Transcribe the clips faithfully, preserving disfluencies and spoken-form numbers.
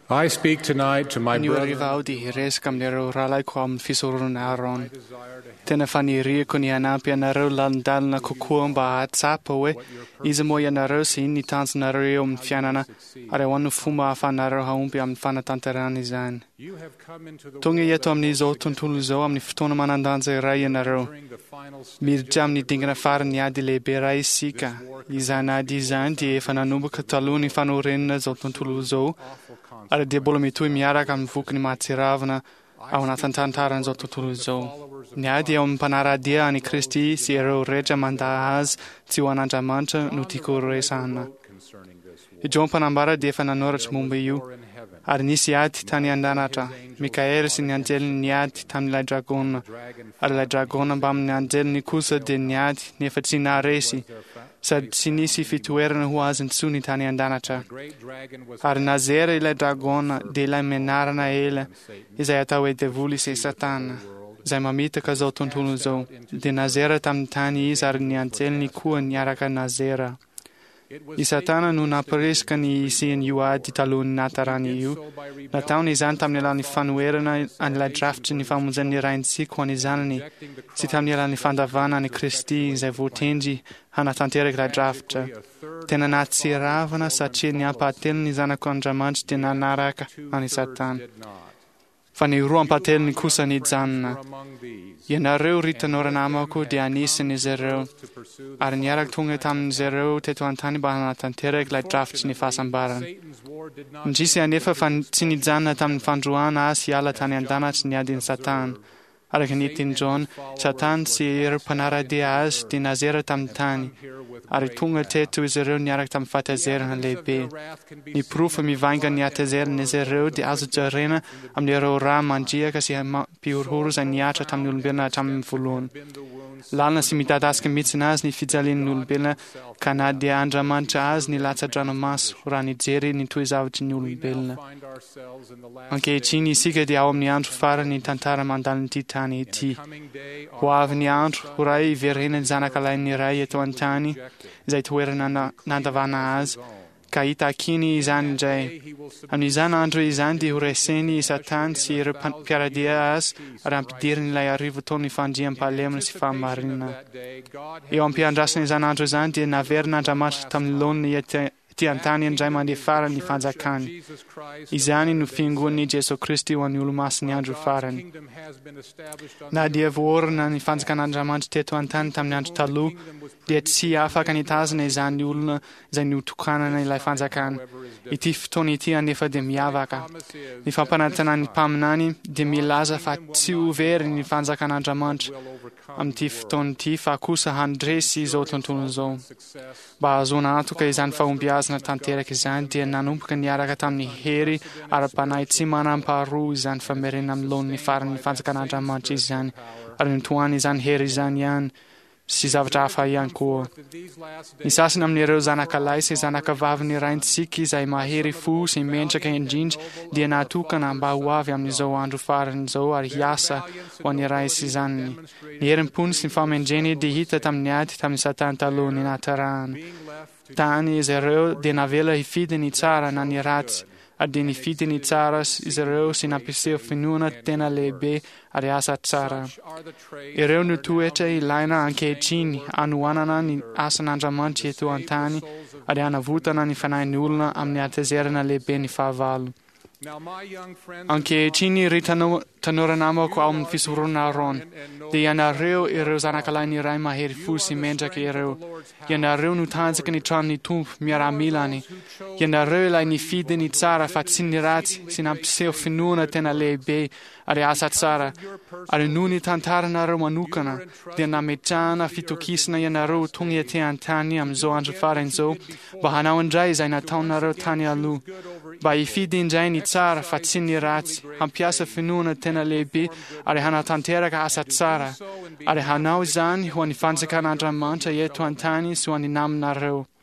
I speak tonight to my Aniu brother. arrivau di hires kam nero ralai kwam fisurun aron. Tena fani rie kuni anapi anaro landal na kukuam ba atsapoe. Izamo yanaro si ni tans naro um fianana. Are wanu fuma afanaro haumpi am fana tantarani zan. Tungi yeto am ni zotun tuluzo am ni ftona manandanze rai yanaro. Mirjam ni dingana far ni adile berai sika. Izana di zan di e fananubu kataluni fanurin zotun tuluzo. Are diabolo mi tui miara kam fuk ni matsiravna au na tantantaran zotun tuluzo. Niadi om panara dia ani Christi si ero regia mandahaz tiwananja mancha nutiku resana. Ijon panambara dia fananorach mumbiyu. Ar nisiati tani andanacha. Mikael si niangel niati tam la dragona. Ar la dragona bam niangel nikusa de niati nefacina resi. Sad sinisi fituerna huazen suni tani andanacha. Ar nazere la dragona de la menarna ele. Isayatawe de vulis e satana. Zai mamita ka zotun tuluzo. De nazera tam tani is ar niangel nikua niaraka nazera. I satana nun aparesca ni isi in ua di talun natarani iu. La taun izan tam nila ni fanuerna an la draft ni famuzen ni rain si quan izanani. Si tam nila ni fandavana ni Christi zai votengi hana tanterek la draft. Tena nazi ravana sa ci ni apatel ni zana konjamanch di nanaraka ani satan. Fani ruan patel ni kusa ni zanna. Yenareu ritanora namaku di anis ni zereu. Ar niarak tunge tam zereu te tuantani bahana tanterek la draft ni fasambaran. Njisi anefa fan tini zanna tam fanjuana as yala tani andanach ni adin satan. Ar genitin John, satan si ir panara di as di nazera tam tani. Ar tunge te tu zereu niarak tam fata zerna lebe. Ni prufa mi vanga ni atezer ni zereu di azu jarena am ni ro ra mangia kasi piur hurus an niacha tam nulbena tam fulun. Lana si mitadaske mitzinas ni fizalin nulbena kanadia anja mancha as ni laza janomas urani zeri ni tuizavci nulbena. Anche i cini siga di aum ni antru fara ni tantara mandalan titani ti. Huav ni antru urai verene zanakalai ni rai eto antani zai tuera nandavana az. Kaita kini izan jai. Am izan andro izan di ureseni satan si ir piaradia as rampidirni la arrivo toni fangiam palemna si fa marina. Io am piandrasni izan andro izan di naverna jamat tam lon yete ti antani jai mandi faran ni fanzakan. Izani nu fingun ni Jesu Christi wan ulumas ni andro faran. Na dia vorna ni fanzakan anjamat teto antan tam ni talu diet si afa kanitaz ne zan ulna zan utukana ne la fanzakan. Itif toni ti anefa de miavaka. Ni fa panatana ni pamnani de milaza fa tiu ver ni fanzakan anjamat. Am tif ton tif akusa handresi zoton tunzo. Ba zona atu ka izan fa umbiaz na tantere ke zan di nanum kan yara katam ni heri ar panai tsimanam paru zan fa merinam lon ni far ni fanzakan anjamat izan. Ar tuan izan heri zan yan. Si zavjafa yankuo. Isasin am nero zanakalai se zanakavav ni rain siki zai maheri fu si mencha ke enjinj di natukan am bawavi am nizo andru faran zo ar hiasa o ni rai si zanni. Nieren pun sin fam engeni di hita tam niati tam satan talo ni nataran. Tani zereo de navela hi fide ni tsara na ni rats. Ad deni fide ni tsaras izereo sin apiseo finuna tena lebe ariasa tsara. Ereu nu tu ece ilaina anche cini anuanana ni asananjamanti e tu antani ariana vutana ni fanai nulna am ni atezerna lebe ni favalu. Anche cini ritano tanoranamo ko am fisuruna ron. De yanareo ereu zanakalai ni rai maheri fusi menja ke ereu. Yanareu nu tanza ke ni tram ni tump miara milani. Yanareu lai ni fide ni tsara fatzin ni razi sin am pseo finuna tena lebe are asa tsara. Are nuni tantara na romanukana. De na mechana fitukisna yanareu tungi te antani am zo anju faren zo. Bahana wanjai zaina taun na ro tani alu. Ba i fide in jai ni tsara fatzin ni razi. Am piasa finuna tena lebe are hana tantera ka asa tsara. Are hanau zani huani fanzika na mancha yetu antani suani nam na reu.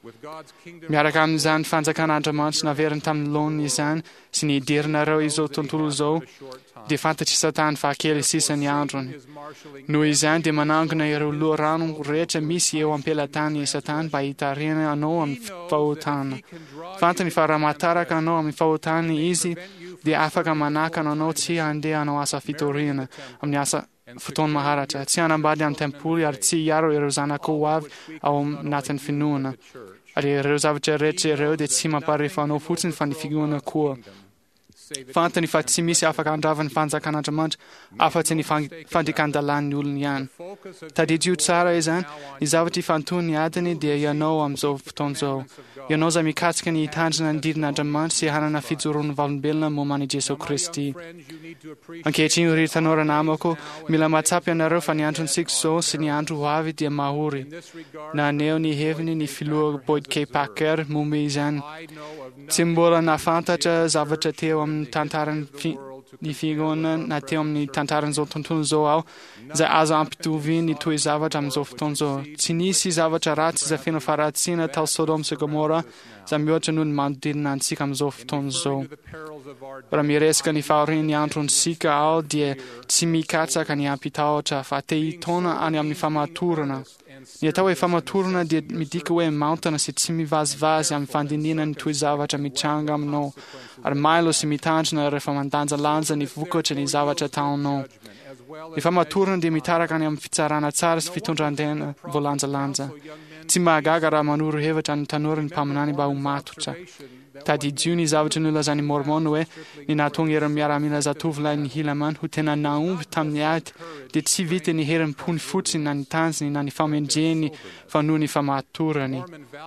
Miaraka amin'izany fanjakan'Andriamanitra naveriny tamin'ny laoniny izany sy ny idirinareo izao tontolo izao, dia fantatry Satana fa kely sisa ny androny. Noho izany dia manangona ireo loharano rehetra misy eo am-pelatany Satana mba hitarihana anao amin'ny fahotana. Fantany fa raha mahataraka anao amin'ny fahotana izy, dia afaka manakana anao tsy handeha hanao asa fitoriana amin'ny asa fotoana maharatra, tsy hanambady amin'ny tempoly ary tsy hiaro ireo zanako ho avy ao anatin'ny finoana. Ary ireo zavatra rehetra ireo dia tsy mamparefo anao fotsiny fa ny finoana koa. Fantany fa tsy misy afaka handravany fanjakan'Andriamanitra afa-tsy ny fandrikan-dalan'ny olona ihany. Tadidrio tsara izany, ny zavatra ifantony ny adiny dia ianao amin'izao fotoan'izao. Ianao izay mikatsika ny hitandrina ny didin'Andriamanitra sy hanana fijoroan'ny valombelona momba ny Jesosy Kristy. Ankehitriny ry tanora namako, mila mahatsapa ianareo fa ny androntsika izao sy ny andro ho avy dia mahory. Naneo ny heviny ny filoha Boyd K. Packer momba izany. Tsy mbola nafantatra zavatra teo amin'ny tantaran'ny ny fiangonana na teo amin'ny tantaran'izao tontolo izao aho, izay azo ampitovy ny toy zavatra amin'izao fotoan'izao. Tsy nisy zavatra ratsy izay feno faratsiana tao Sodoma sy Gomora, izay mihoatra noho ny manodidina antsika amin'izao fotoan'izao. Raha miresaka ny fahorian'ny andronsika aho dia tsy mikatsaka ny ampitahotra fa te hitona any amin'ny famatorana. Ny atao hoe famatorana dia midika hoe maontana sy tsy mivazivazy amin'ny fandinihana ny toy zavatra mitranga aminao, ary mailo sy mitandrina rehefa mandanjalanja ny vokatra ny zavatra ataonao. Ny famatorana dia mitaraka any amin'ny fitsarana tsara sy fitondran-tena voalanjalanja. Tsy mahagaga raha manoro hevitra ny tanora ny mpaminany mba ho matotra. Tadidio ny zavatra nolazany Mormon hoe ny nahatonga ireo miaramila zatovolahy ny Helaman ho tena naomby tamin'ny ady dia tsy vita ny herim-pony fotsiny na ny tanjony na ny famendreny fa noho ny famatorany.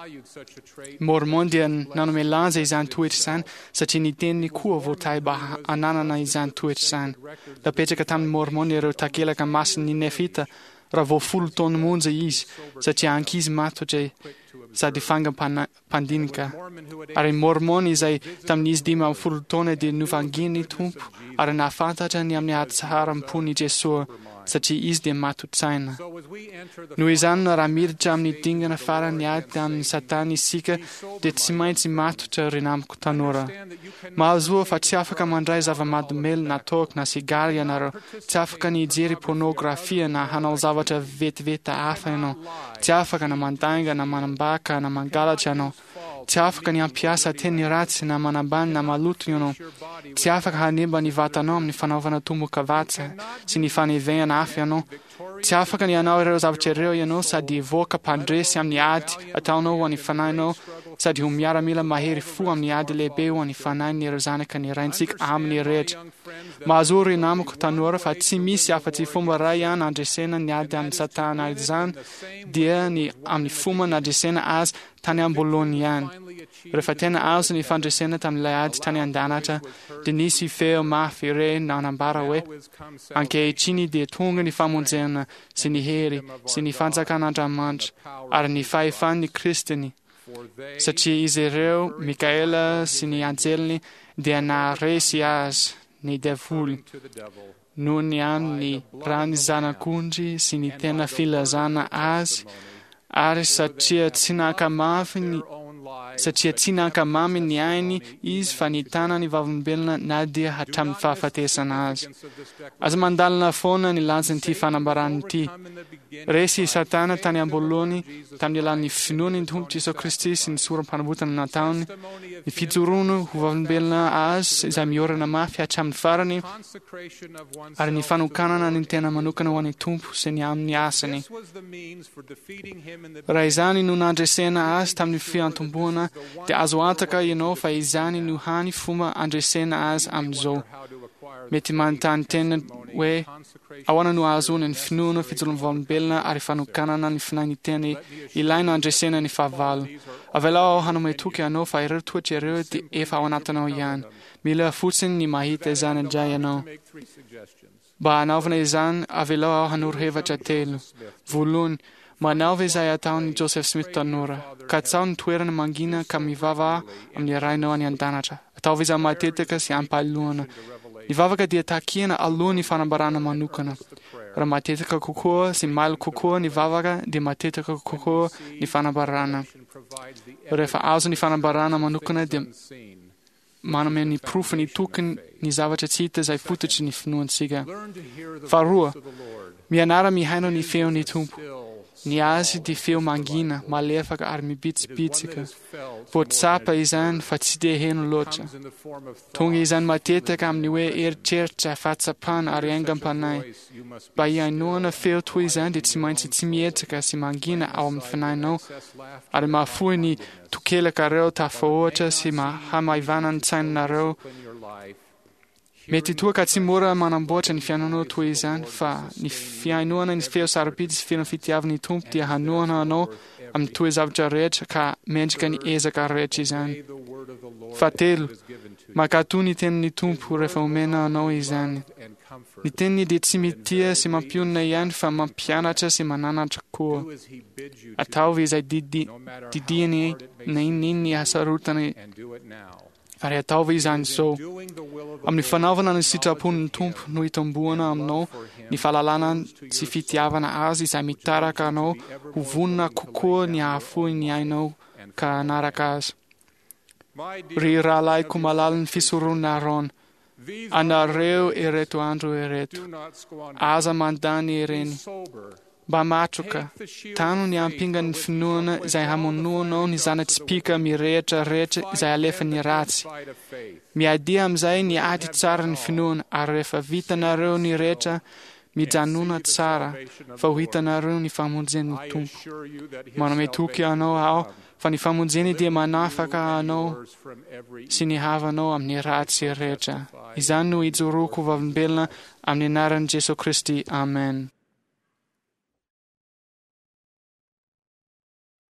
Mormon dia nanome lanja izany toetra izany satria ny teniny koa voatay mba hananana izany toetra izany. Napetraka tamin'ny Mormon ireo takelaka masin'ny nefita raha vao folo taona monja izy satria ankizy matotra sady fangam-pandinika. Ary Mormon izay tamin'izy dimy amin'ny folo taona dia novanginy tompo ary nahafantatra ny amin'ny hatsaram-pony Jesosy satria izy dia matotsaina. Noho izany raha miditra amin'ny dingana farany ady amin'ny Satana isika dia tsy maintsy matotra ry namako tanora. Mahazoa fa tsy afaka mandray zava-mahadomely na toaka na sigara ianareo, tsy afaka ny hijery pornografia na hanao zavatra vetivety hafa ianao, tsy afaka na mandanga na manambaka na mangalatra ianao, tsy afaka ny ampiasa teny ratsy na manambany na maloto ianao, tsy afaka hanemba ny vatanao amin'ny fanaovana tombo-kavatsa sy ny fanevehana hafa ianao, tsy afaka ny hanao ireo zavatra ireo ianao sady voaka mpandresy amin'ny ady ataonao ho an'ny fanahinao sady ho miaramila mahery fo amin'ny ady lehibe ho an'ny fanahin ireo zanaka ny raintsika amin'ny rehetra. Mahazo ry namako tanora fa tsy misy afa-tsy fomba iray ihany andresena ny ady amin'ny Satana izany dia ny amin'ny fomba nandresena azy tany am-bolony ihany. Rehefa tena azo ny fandresena tamin'ilay ady tany an-danatra dia nisy feo mafy re nanambara hoe ankehitriny dia tonga ny famonjena sy ny hery sy ny fanjakan'Andriamanitra ary ny fahefan'ny Kristiny. Satria izy ireo, Mikaela sy ny anjeliny dia naharesy azy ny devoly noho ny amin'ny rany zanak'ondry sy ny tena filazana azy ary satria tsy nankamafy ny satria tsy nankamamy ny ainy izy fa ny tanany vavolombelona na dia hatramin'ny fahafatesana azy. Aza mandalina foana ny lanjan'ity fanambarany ity. Resy Satana tany am-bolony tamin'ny alalan'ny finoany ny Tompo Jesosy Kristy sy ny soram-panambotana nataony, ny fijoroano ho vavolombelona azy izay miorana mafy hatramin'ny farany ary ny fanokanana ny tena manokana ho an'ny Tompo sy ny amin'ny asany. Raha izany no nandresena azy tamin'ny fiantomboana dia azo antaka ianao fa izany no hany fomba andresena azy amin'izao. Mety manontany tena hoe ahoana no ahazoana ny finoana fijoroana vavolombelona ary fanokanana ny finahy ny tena ilaina andresena ny fahavalo. Avelao ao hanome toky ianao fa ireo toetra ireo dia efa ao anatinao ihany. Mila fotsiny ny mahita izany indray ianao. Mba hanaovana izany, avelao ao hanoro hevatra telo. Voalohany, manaova izay ataon'i Joseph Smith tanora, katsao ny toerana mangina ka mivava amin'ny rainao any an-danatra. Ataova izay matetika sy ampahalohana. Ny vavaka dia takena alohan'ny fanambarana manokana. raha matetika kokoa sy mailo kokoa ny vavaka dia matetika kokoa ny fanambarana. Rehefa azo ny fanambarana manokana dia manome ny profo ny tokony ny zavatra tsy hita izay fototry ny finoantsika. Faharoa, mianara mihaino ny feon'ny Tompo. Ny azy dia feo mangina, malefaka ary mibitsibitsika. Voatsapa izany fa tsy dia heno loatra. Tonga izany matetika amin'ny hoe eritreritra fahatsapana ary aingam-panahy. Mba hiainoana feo toy izany dia tsy maintsy tsy mietsaka sy mangina ao amin'ny finahinao ary mahafoy ny tokelakareo tafahoatra sy hamaivana ny tsaininareo. Mety toa ka tsy mora manamboatra ny fiainanao toy izany, fa ny fiainoana ny feo sarobidy sy feno fitiavan'ny Tompo dia hanoana anao amin'ny toy zavatra rehetra ka mendrika ny ezaka rehetra izany. Fahatelo, mankatoy ny tenin'ny Tompo rehefa omena anao izany. Ny teniny dia tsy mitia sy mampionona ihany fa mampianatra sy mananatra koa. Ataovy izay didiny na inona ny hasarotany ary ataovy izany so. Amin'ny fanaovana ny sitrapon'ny Tompo no hitomboana aminao ny fahalalana sy fitiavana azy izay mitaraka anao ho vonona kokoa ny hahafoy ny ainao ka hanaraka azy. Ry rahalahyko malala ny fisorona Aron, anareo ireto andro ireto, aza mandany ireny. Mba matroka, tano ny ampinga ny finoana izay hamonoanao ny zana-tsipika mirehitra rehetra izay alefa ny ratsy. Miadia amin'izay ny ady tsara ny finoana ary rehefa vitanareo ny rehetra mijanona tsara fa ho hitanareo ny famonjen'ny Tompo. Manome toky anao ao fa ny famonjeny dia manafaka anao sy ny havanao amin'ny ratsy rehetra. Izany no ijoroako vavimbelona amin'ny anaran'i Jesu Kristy. Amen.